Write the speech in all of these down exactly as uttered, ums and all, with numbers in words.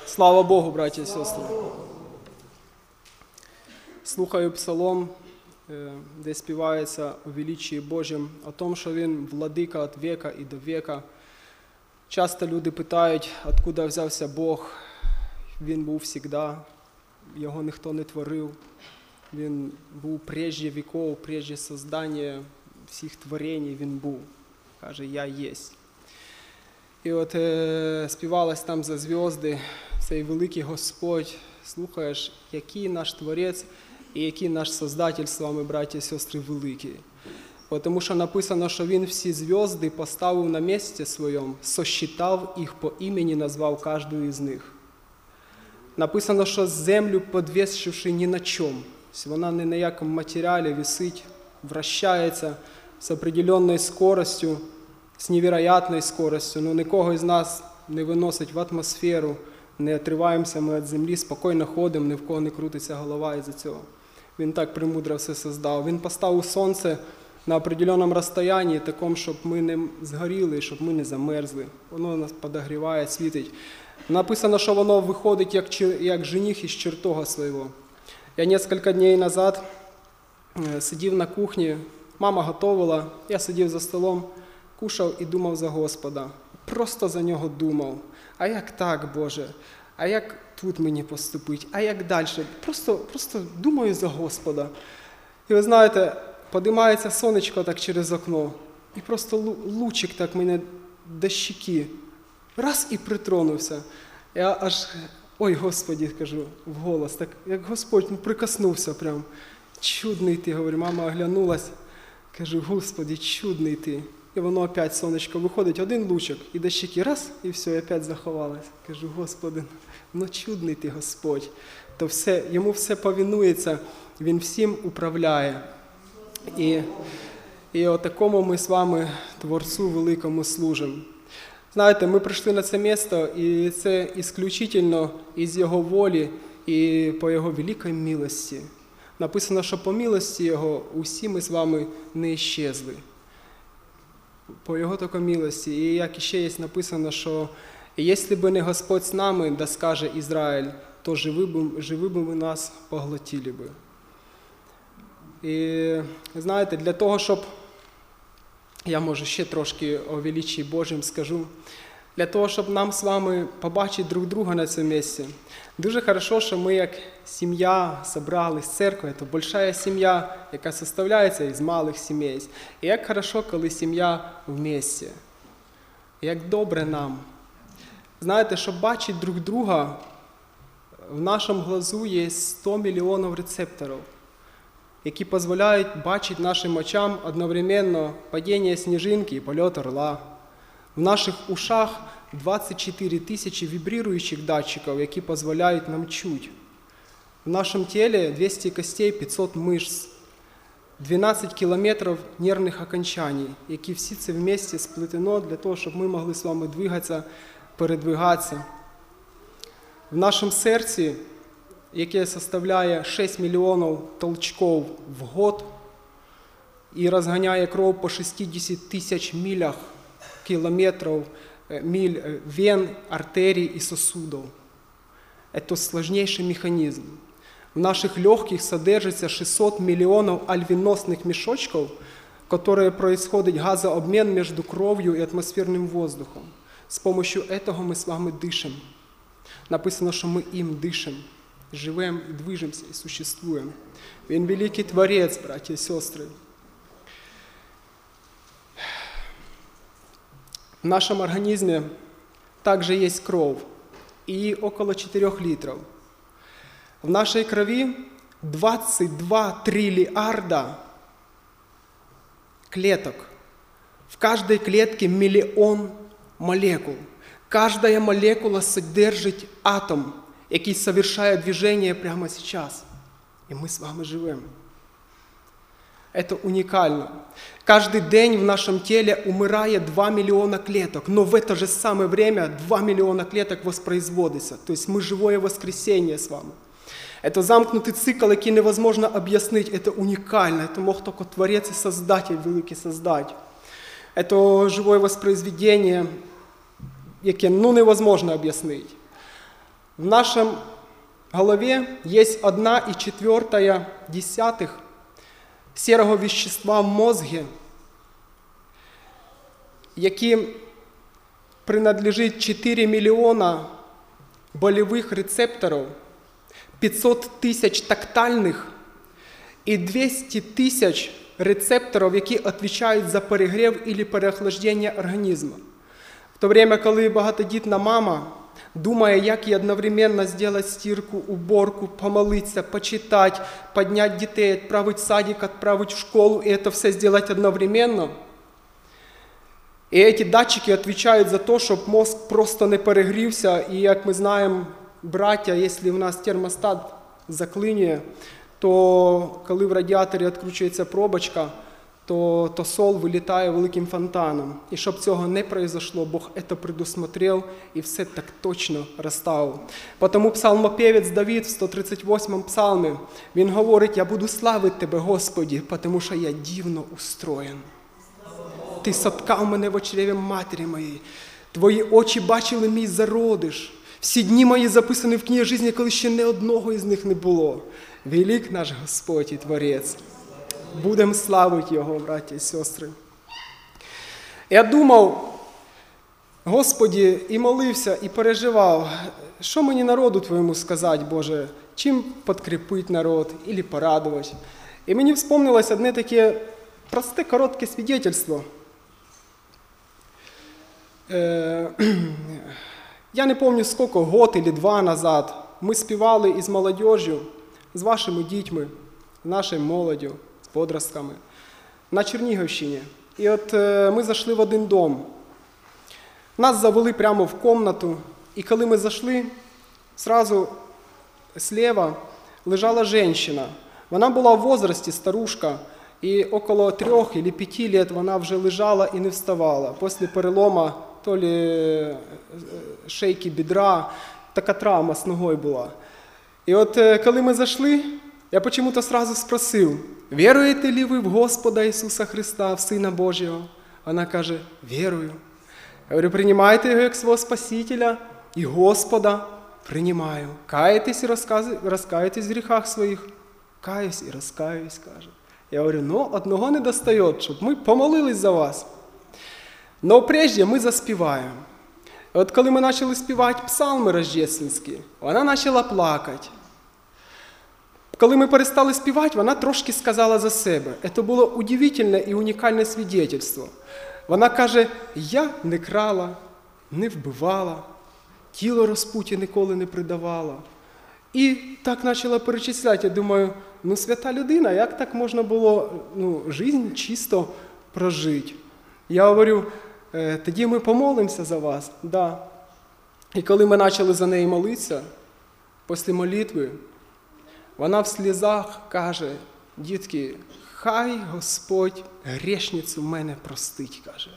Слава Богу, браті і сестри. Слухаю псалом, де співається у величії Божім, о том, що Він владика від віка і до віка. Часто люди питають, откуда взявся Бог. Він був завжди, його ніхто не творив. Він був прежде віков, прежде создання всіх творень, він був. Каже, я єсть. І от е, співалось там за зв'язки, цей великий Господь, слухаєш, який наш Творець і який наш Создатель з вами, браті і сестри, великий. Тому що написано, що Він всі зв'язки поставив на місці своєму, сосчитав їх по імені, назвав кожну із них. Написано, що землю підвішивши ні на чому. Вона не на якому матеріалі висить, вращається з определенною скоростю, з невероятною скоростю, но нікого із нас не виносить в атмосферу, не відриваємося ми від землі, спокійно ходимо, ні в кого не крутиться голова із-за цього. Він так премудро все создав. Він поставив сонце на определеному розстоянні, такому, щоб ми не згоріли, щоб ми не замерзли. Воно нас подогріває, світить. Написано, що воно виходить як, як жених із чертога свого. Я кілька днів назад сидів на кухні, мама готувала, я сидів за столом, кушав і думав за Господа. Просто за нього думав. А як так, Боже? А як тут мені поступити? А як далі? Просто, просто думаю за Господа. І ви знаєте, підіймається сонечко так через окно, і просто лучик так мене до щеки. Раз і притронувся. Я аж, ой, Господи, кажу вголос, так як Господь ну, прикоснувся прям. Чудний ти, говорю, мама оглянулась. Кажу, Господи, чудний ти. І воно опять сонечко виходить, один лучик, і до щеки раз, і все, і опять заховалось. Кажу, Господи, ну чудний ти, Господь. То все, йому все повинується, він всім управляє. І, і отакому ми з вами Творцю великому служимо. Знаєте, ми прийшли на це місце, і це ісключительно із Його волі і по Його великій милості. Написано, що по милості Його усі ми з вами не іщезли. По Його тільки милості. І як ще є написано, що «Якщо б не Господь з нами, да скаже Ізраїль, то живи б, живи б ми нас поглотили би». І знаєте, для того, щоб, я може ще трошки о величії Божім скажу, для того, щоб нам з вами побачити друг друга на цьому місці. Дуже хорошо, що ми як сім'я зібрались в церкві, це велика сім'я, яка складається із малих сімей. І як хорошо, коли сім'я в місті. Як добре нам. Знаєте, щоб бачити друг друга, в нашому глазу є сто мільйонів рецепторів, які дозволяють бачити нашим очам одновременно падіння сніжинки і польот орла. В наших ушах двадцять чотири тисячі вібрируючих датчиків, які дозволяють нам чути. В нашому тілі двісті костей, п'ятсот мишць, дванадцять кілометрів нервних окончань, які всі це вместе сплетено для того, щоб ми могли з вами двигатися, передвигатися. В нашому серці, яке составляє шість мільйонів толчків в год і розганяє кров по шістдесят тисяч милях, километров, миль вен, артерий и сосудов. Это сложнейший механизм. В наших легких содержится шестьсот миллионов альвеносных мешочков, которые происходит газообмен между кровью и атмосферным воздухом. С помощью этого мы с вами дышим. Написано, что мы им дышим, живем и движемся и существуем. Він великий Творец, братья и сестры. В нашем организме также есть кровь, и около четырёх литров. В нашей крови двадцать два триллиарда клеток. В каждой клетке миллион молекул. Каждая молекула содержит атом, який совершає движение прямо сейчас. И мы с вами живем. Это уникально. Каждый день в нашем теле умирает два миллиона клеток, но в это же самое время два миллиона клеток воспроизводится. То есть мы живое воскресение с вами. Это замкнутый цикл, який невозможно объяснить. Это уникально. Это мог только Творец и Создатель великий создать. Это живое воспроизведение, яке ну, невозможно объяснить. В нашем голове есть одна и четвертая десятых серого вещества в мозге, яким принадлежит четыре миллиона болевых рецепторов, пятьсот тысяч тактильных и двести тысяч рецепторів, які відповідають за перегрів або переохлаждення організму. В то время, коли багатодітна мама думає, як їй одновременно зробити стирку, уборку, помолитися, почитати, підняти дітей, відправити в садик, відправити в школу, і це все зробити одновременно. І ці датчики відповідають за те, щоб мозк просто не перегрівся, і як ми знаємо, браття, якщо в нас термостат заклинює, то коли в радіаторі відкручується пробочка, то, то сол вилітає великим фонтаном. І щоб цього не произошло, Бог це предусмотрел і все так точно розставив. Тому псалмопевець Давид в сто тридцять восьмому псалмі, він говорить: «Я буду славити Тебе, Господи, тому що я дивно устроєн. Ти соткав мене в чреві матері моєї, Твої очі бачили мій зародиш. Всі дні мої записані в книгі житті, коли ще ні одного із них не було. Велик наш Господь і Творець». Будемо славити Його, браті і сестри. Я думав, Господі, і молився, і переживав, що мені народу Твоєму сказати, Боже, чим підкріпити народ, або порадувати. І мені вспомнилось одне таке просте, коротке свідетельство. Я не пам'ятаю, скільки, год або два назад, ми співали із молодежью, з вашими дітьми, з нашою молоддю, з подростками, на Чернігівщині. І от ми зайшли в один дом. Нас завели прямо в кімнату, і коли ми зайшли, сразу слева лежала жінка. Вона була в возрасті, старушка, і около трьох або п'яти років вона вже лежала і не вставала. Після перелому то ли шейки бедра, така травма з ногою була. І от коли ми зайшли, я почему-то сразу спросив: «Віруєте ли ви в Господа Ісуса Христа, в Сина Божого?» Вона каже: «Вірую». Я говорю: «Приймаєте Його як свого Спасителя і Господа?» «Приймаю». «Каєтесь і розкаєтесь в гріхах своїх?» «Каюсь і розкаюсь», каже. Я говорю: «Ну, одного не достає, щоб ми помолились за вас». Но прежде ми заспіваємо. От коли ми почали співати псалми рождественські, вона почала плакати. Коли ми перестали співати, вона трошки сказала за себе. Це було удивительне і унікальне свідетельство. Вона каже: «Я не крала, не вбивала, тіло розпуті ніколи не придавала». І так почала перечисляти. Я думаю, ну свята людина, як так можна було ну, життя чисто прожити? Я говорю: «Тоді ми помолимося за вас». Да. І коли ми почали за неї молитися, після молитви, вона в слізах каже: «Дітки, хай Господь грішницю мене простить», каже.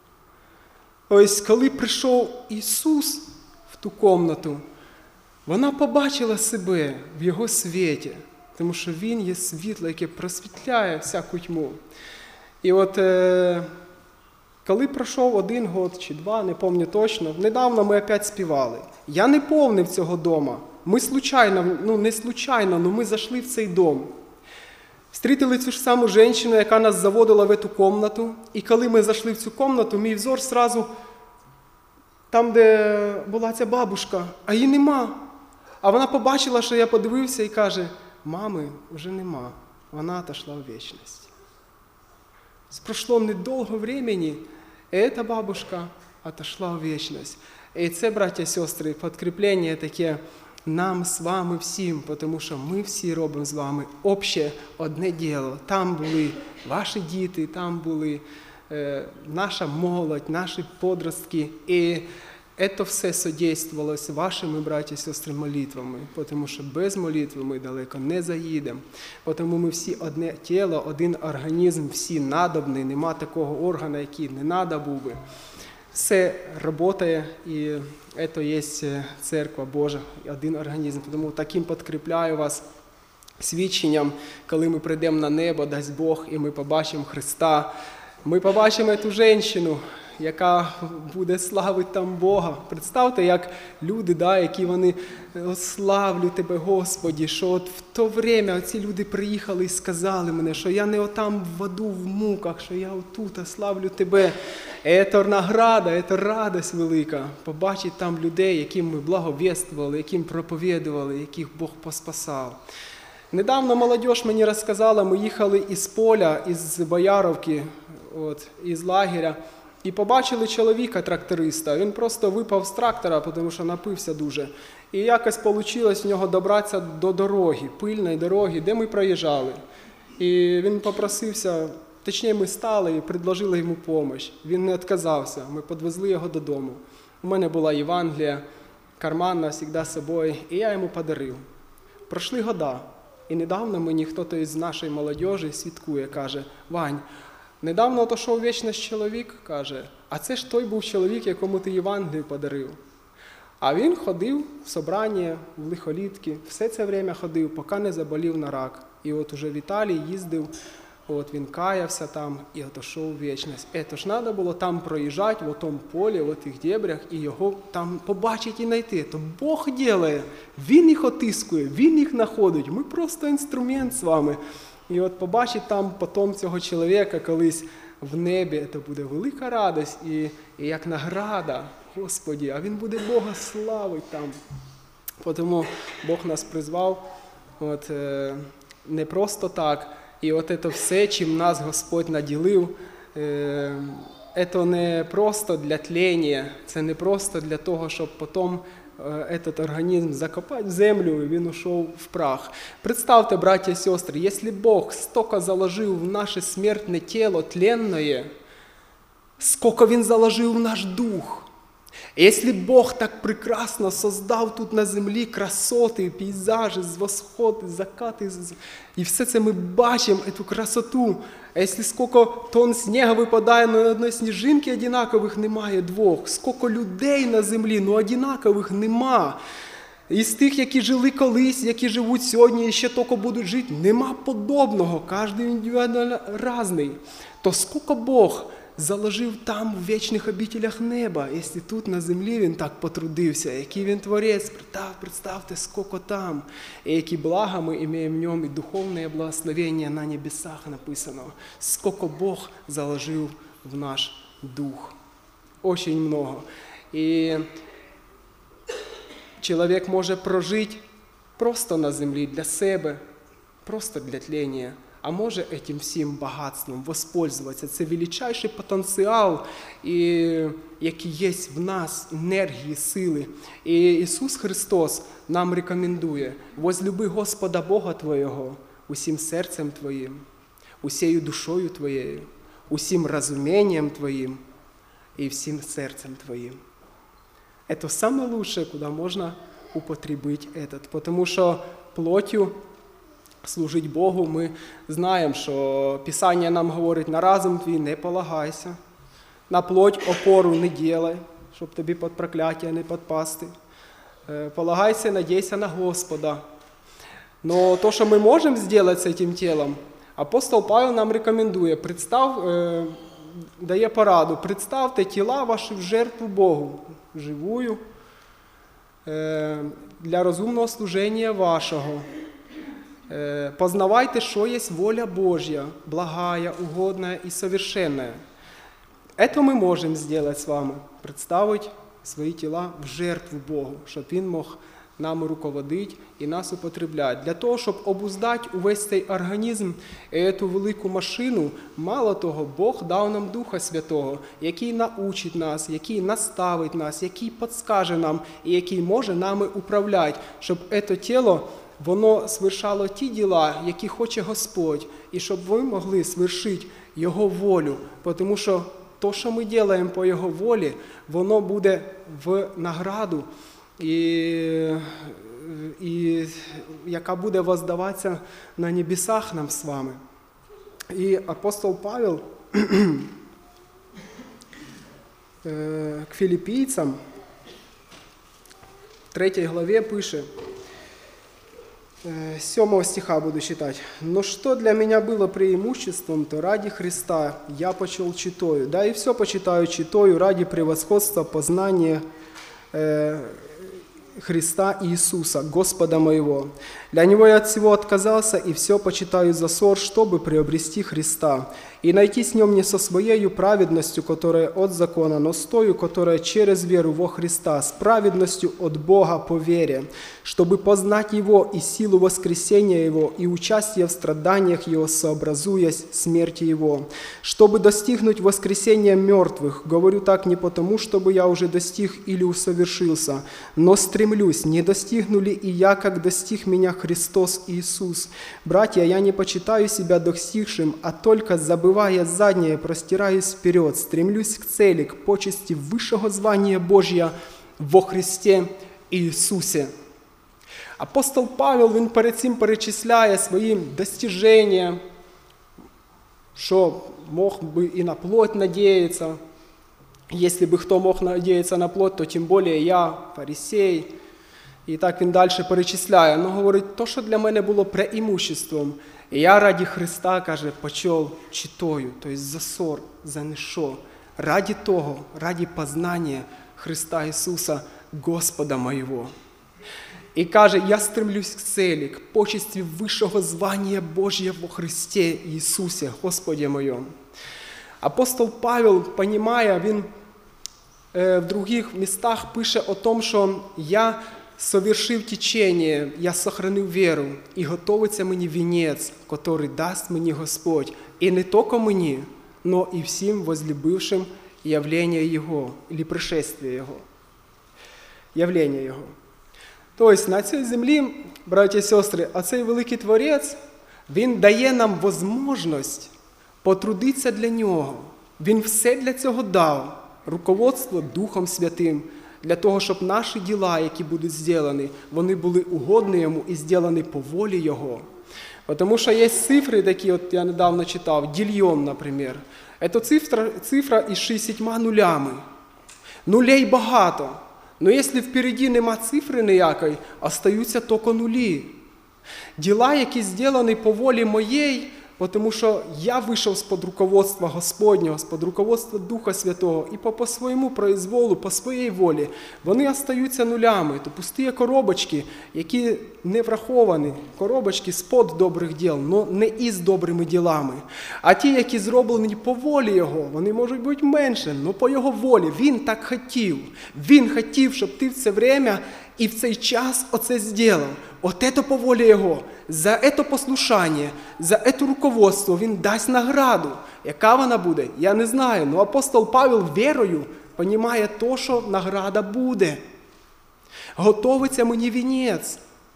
Ось коли прийшов Ісус в ту кімнату, вона побачила себе в Його світі, тому що Він є світло, яке просвітляє всяку тьму. І от е, коли пройшов один год чи два, не пам'ятаю точно, недавно ми опять співали. Я не повнив цього дома. Ми случайно, ну не случайно, але ми зайшли в цей дом. Встрітили цю ж саму жінку, яка нас заводила в цю кімнату. І коли ми зайшли в цю кімнату, мій взор сразу там, де була ця бабушка, а її нема. А вона побачила, що я подивився і каже: «Мами вже нема, вона отошла в вічність». Пройшло недовго времени, і ця бабушка отошла в вічність. І це, браття і сестри, підкріплення таке нам з вами всім, тому що ми всі робимо з вами обще одне діло. Там були ваші діти, там були е, наша молодь, наші подростки. І це все содействувалося вашими, браття і сестри, молитвами, тому що без молитви ми далеко не заїдемо. Тому ми всі одне тіло, один організм, всі надобні, нема такого органу, який не надо був би. Все працює, і це є Церква Божа, один організм. Тому таким підкріпляю вас свідченням, коли ми прийдемо на небо, дасть Бог, і ми побачимо Христа. Ми побачимо цю жінку, яка буде славити там Бога. Представте, як люди, да, які вони «Славлю тебе, Господі», що от в то время ці люди приїхали і сказали мені, що я не отам в аду, в муках, що я отут, а славлю тебе. Це награда, це радість велика. Побачити там людей, яким ми благовествували, яким проповідували, яких Бог поспасав. Недавно молодь мені розказала, ми їхали із поля, із Бояровки, от, із лагеря, і побачили чоловіка-тракториста. Він просто випав з трактора, тому що напився дуже. І якось вийшло в нього добратися до дороги, пильної дороги, де ми проїжджали. І він попросився, точніше ми стали і предложили йому допомогу. Він не відказався, ми підвезли його додому. У мене була Євангелія, карманна, завжди з собою, і я йому подарив. Пройшли года. І недавно мені хтось із нашої молодіжі свідкує, каже: «Вань, недавно отошов вічність чоловік», каже, «а це ж той був чоловік, якому ти Євангелію подарив». А він ходив в собрання, в лихолітки, все це время ходив, поки не заболів на рак. І от уже в Італії їздив, от він каявся там і отошов у вічність. Це ж треба було там проїжджати, в тому полі, в тих дебрях, і його там побачити і знайти. То Бог робить, Він їх отискує, Він їх знаходить. Ми просто інструмент з вами. І от побачити там потім цього чоловіка колись в небі, це буде велика радість і, і як награда, Господі, а він буде Бога славити там. Тому Бог нас призвав от, е, не просто так. І от це все, чим нас Господь наділив, е, це не просто для тління, це не просто для того, щоб потім этот организм закопать в землю, и він ушел в прах. Представьте, братья и сестры, если Бог столько заложил в наше смертное тело тленное, сколько Він заложил в наш дух. Если Бог так прекрасно создав тут на землі красоти, пейзажі, восходи, закати, і все це ми бачимо, цю красоту. А якщо скільки тонн снігу випадає, ну одної сніжинки однакових немає двох. Скільки людей на землі, ну однакових нема. Із тих, які жили колись, які живуть сьогодні і ще тільки будуть жити, нема подобного, кожен індивідуально різний. То скільки Бог заложив там в вічних обителях неба, якщо тут на землі Він так потрудився, який Він творець, представте, скільки там, і які блага ми маємо в ньому, і духовне благословення на небесах написано, скільки Бог заложив в наш дух. Очень много. І чоловік може прожити просто на землі для себе, просто для тління. А може этим всім багатством воспользуватися. Це величайший потенціал, і, який є в нас, енергії, сили. І Ісус Христос нам рекомендує: «Возлюби Господа Бога твого усім серцем твоїм, усією душою твоєю, усім розумінням твоїм і всім серцем твоїм». Это самое лучшее, куда можно употребить этот, потому что плотью служить Богу, ми знаємо, що Писання нам говорить: на разум твій не полагайся, на плоть опору не ділай, щоб тобі під прокляття не підпасти. Полагайся, надійся на Господа. Но то, що ми можемо зробити з цим тілом, апостол Павел нам рекомендує, представ, е, дає пораду: представте тіла ваші в жертву Богу, живую, е, для розумного служення вашого. Познавайте, що є воля Божья, благая, угодная и совершенная. Это ми можемо зробити з вами, представити свої тіла в жертву Богу, щоб Він мог нами руководити і нас употребляти. Для того, щоб обуздати увесь цей організм і цю велику машину, мало того, Бог дав нам Духа Святого, який научить нас, який наставить нас, який підскаже нам і який може нами управляти, щоб це тіло воно свершало ті діла, які хоче Господь, і щоб ви могли свершити Його волю, тому що то, що ми робимо по Його волі, воно буде в награду, і, і яка буде воздаватися на небесах нам з вами. І апостол Павел к філіппійцям в третій главі пише: С седьмого стиха буду читать. «Но что для меня было преимуществом, то ради Христа я почел читаю, да и все почитаю читаю ради превосходства познания э, Христа Иисуса, Господа моего. Для Него я от всего отказался, и все почитаю за ссор, чтобы приобрести Христа, и найти с Нем не со Своею праведностью, которая от закона, но с тою, которая через веру во Христа, с праведностью от Бога по вере, чтобы познать Его и силу воскресения Его, и участие в страданиях Его, сообразуясь смерти Его, чтобы достигнуть воскресения мертвых. Говорю так не потому, чтобы я уже достиг или усовершился, но стремлюсь, не достигну ли и я, как достиг меня Христос Иисус. Братья, я не почитаю себя достигшим, а только забывая заднее, простираюсь вперед, стремлюсь к цели, к почести высшего звания Божия во Христе Иисусе». Апостол Павел, він перед цим перечисляє свої достижения, що мог бы и на плоть надеяться. Если бы кто мог надеяться на плоть, то тим більше я, фарисей. І так він далі перечисляє. Ну, говорить, то, що для мене було преимуществом, і я раді Христа, каже, почав читою, тобто за ссор, за ніщо. Раді того, раді познання Христа Ісуса, Господа моєго. І каже, я стремлюсь к цели, к почесті вищого звання Божия во Христе Ісусі, Господі моєму. Апостол Павел, розуміє, він е, в других містах пише о том, що я совершив течение, я сохранив віру, і готовиться мені вінець, який дасть мені Господь. І не тільки мені, но і всім возлюбившим явлення Його, або пришествие Його. Явлення Його. Тобто на цій землі, браті і сестри, оцей великий Творець, він дає нам можливість потрудитися для Нього. Він все для цього дав. Руководство Духом Святим. Для того, щоб наші діла, які будуть зроблені, вони були угодні Йому і зроблені по волі Його. Тому що є цифри такі, от я недавно читав, дільйон, наприклад. Це цифра, цифра із шістдесятьма нулями. Нулей багато. Но якщо впереді нема цифри ніякої, остаються тільки нулі. Діла, які зроблені по волі моєї, тому що я вийшов з-під руководства Господнього, з-під руководства Духа Святого, і по, по своєму произволу, по своїй волі, вони остаються нулями. То пусті коробочки, які не враховані, коробочки з-під добрих діл, але не із добрими ділами. А ті, які зроблені по волі Його, вони можуть бути менше, але по Його волі. Він так хотів. Він хотів, щоб ти в це время і в цей час оце зробив. От це по волі Його. За це послушання, за це руководство Він дасть награду. Яка вона буде? Я не знаю. Но апостол Павел вірою розуміє то, що награда буде. Готовиться мені вінець.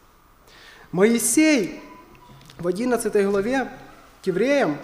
Моїсей в одинадцятій главі к Євреям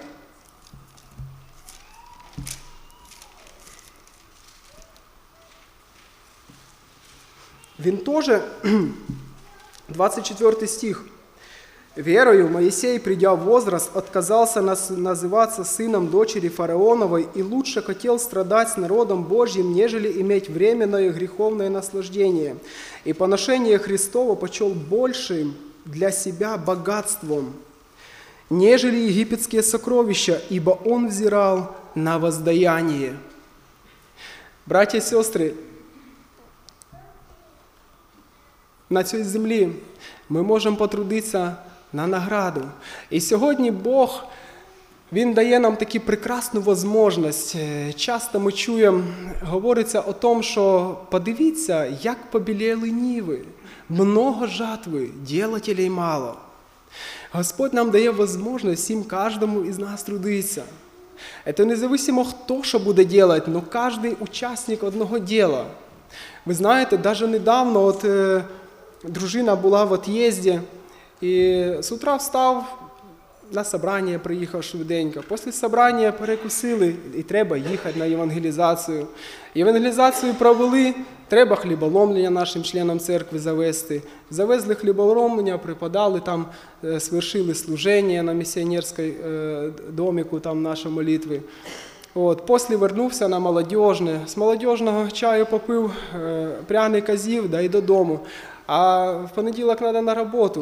він теж, двадцать четвёртый стих. «Верою Моисей, придя в возраст, отказался называться сыном дочери фараоновой и лучше хотел страдать с народом Божьим, нежели иметь временное греховное наслаждение. И поношение Христово почел большим для себя богатством, нежели египетские сокровища, ибо он взирал на воздаяние». Братья и сестры, на цій землі ми можемо потрудитися на награду. І сьогодні Бог, Він дає нам таку прекрасну можливість. Часто ми чуємо, говориться о том, що подивіться, як побіліли ніви, много жатви, ділателей мало. Господь нам дає можливість всім, кожному із нас трудитися. Це независимо, хто що буде робити, але кожен учасник одного діла. Ви знаєте, навіть недавно, от, дружина була в від'їзді, і з утра встав, на собрання приїхав швиденько. Після собрання перекусили, і треба їхати на євангелізацію. Євангелізацію провели, треба хліболомлення нашим членам церкви завести. Завезли хліболомлення, преподали, там свершили служення на місіонерській домику, там наші молитви. От, після вернувся на молодіжне, з молодіжного чаю попив, пряний казів, да й додому. А в понеділок треба на роботу.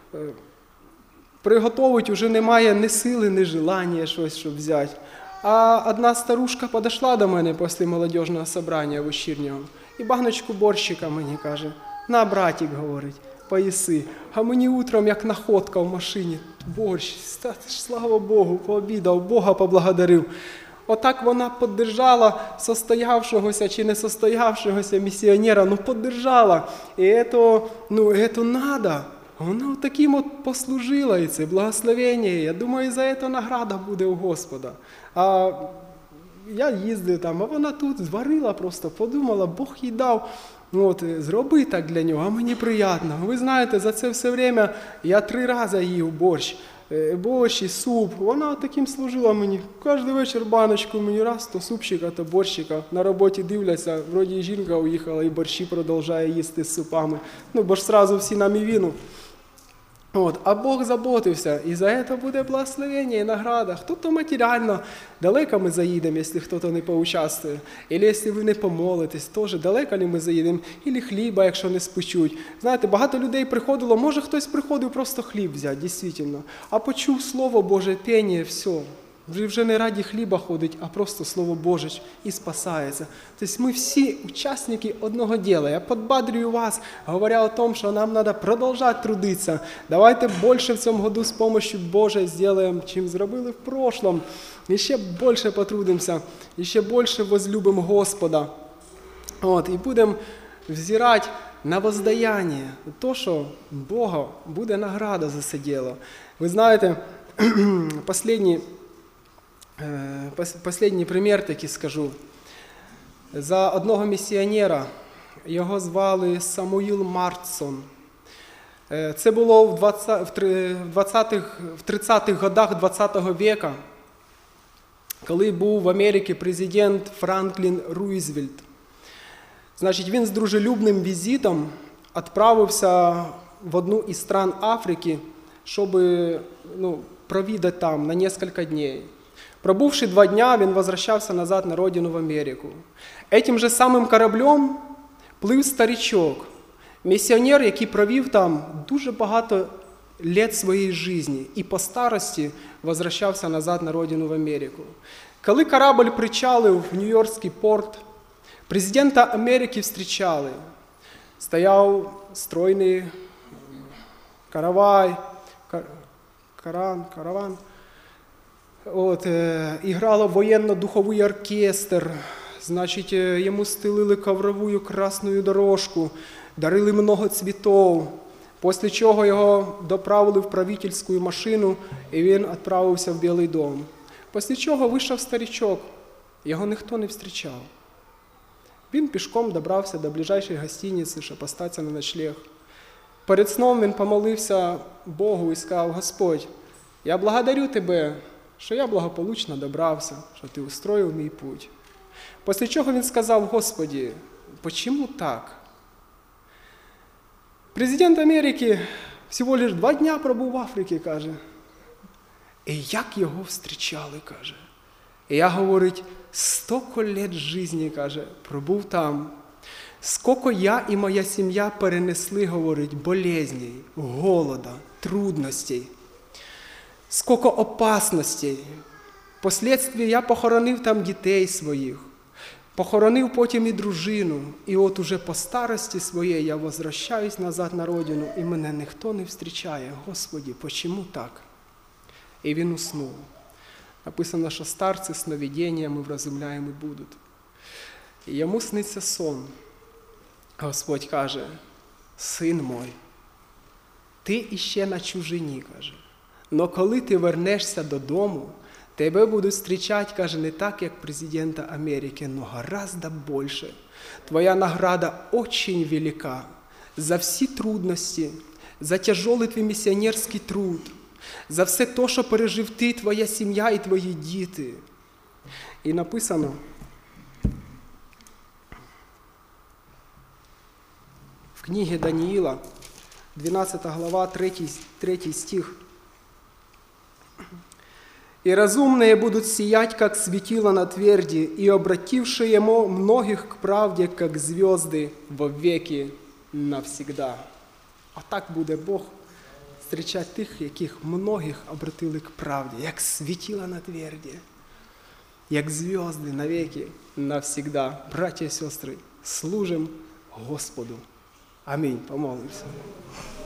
приготовить вже немає ні сили, ні желання щось, щоб взяти. А одна старушка підійшла до мене після молодіжного зібрання вечірнього і баночку борщика мені каже: на, братик, говорить, поїси. А мені утром, як находка в машині, борщ, слава Богу, пообідав, Бога поблагодарив. Отак вона підтримала состоявшогося чи не состоявшогося місіонера, ну підтримала. І це, ну, це треба. Вона таким от послужила, і це благословення. Я думаю, за це награда буде у Господа. А я їздив там, а вона тут зварила просто, подумала, Бог їй дав. От, зроби так для нього, а мені приємно. Ви знаєте, за це все время я три рази їв борщ. Борщ і суп. Вона таким служила мені. Кожен вечір баночку мені раз, то супчика, то борщика. На роботі дивляться, вроді і жінка уїхала, і борщі продовжує їсти з супами. Ну, бо ж сразу всі на мівіну. От, а Бог заботився, і за це буде благословення і награда. Хто-то матеріально, далеко ми заїдемо, якщо хтось не поучаствує. Або якщо ви не помолитесь, теж далеко ли ми заїдемо. Або хліба, якщо не спечуть. Знаєте, багато людей приходило, може хтось приходив просто хліб взяти, дійсно. А почув Слово Боже, пение, все. Вже, вже не раді хліба ходить, а просто Слово Боже і спасається. Тобто ми всі учасники одного діла. Я підбадрюю вас, говоря о том, що нам треба продовжувати трудитися. Давайте більше в цьому году з допомогою Божою зробимо, чим зробили в прошлом. І ще більше потрудимося, і ще більше возлюбимо Господа. От, і будемо взирати на воздаяння, то, що Бога буде награда за це діло. Ви знаєте, останній Последній примір такий скажу. За одного місіонера, його звали Самуїл Мартсон. Це було в тридцятих годах двадцятого віка, коли був в Америці президент Франклін Рузвельт. Значить, він з дружелюбним візитом відправився в одну із стран Африки, щоб, ну, провідати там на кілька днів. Пробувши два дня, він возвращався назад на родину в Америку. Этим же самим кораблем плив старичок, місіонер, який провів там дуже багато літ своєї житті і по старості возвращався назад на родину в Америку. Коли корабль причалив в Нью-Йоркський порт, президента Америки зустрічали. Стояв стройний каравай, каран, караван. От, е, іграло воєнно-духовий оркестр, значить, е, йому стелили коврову красну дорожку, дарили много цвітів, після чого його доправили в правительську машину, і він відправився в Білий дом. Після чого вийшов старичок, його ніхто не зустрічав. Він пішком добрався до ближайшої гостиниці, щоб остатися на ночлег. Перед сном він помолився Богу і сказав: Господь, я благодарю Тебе, що я благополучно добрався, що Ти устроїв мій путь. Після чого він сказав: Господи, почему так? Президент Америки всього лише два дня пробув в Африці, каже. І як його зустрічали, каже. І я, говорить, стільки літ житті, каже, пробув там. Скільки я і моя сім'я перенесли, говорить, болезней, голода, трудностей. Скільки опасностей. Впоследствии я похоронив там дітей своїх, похоронив потім і дружину. І от уже по старості своєї я возвращаюсь назад на родину, і мене ніхто не зустрічає. Господи, почему так? І він уснув. Написано, що старці сновидіннями вразумляємо будуть. І йому сниться сон. Господь каже: син мой, ти іще на чужині, каже. Но коли ти вернешся додому, тебе будуть зустрічати, каже, не так, як президента Америки, но гораздо більше. Твоя награда очень велика за всі трудності, за тяжелий твій місіонерський труд, за все те, що пережив ти, твоя сім'я і твої діти. І написано в книге Даниила, двенадцатая глава, третий стих. «И разумные будут сиять, как светило на тверди, и обратившие многих к правде, как звезды, во веки навсегда». А так буде Бог зустрічати тих, яких многих обратили к правді, як світила на тверді, як зв'язки навеки, навсегда. Браття і сестри, служимо Господу. Амінь. Помолимося.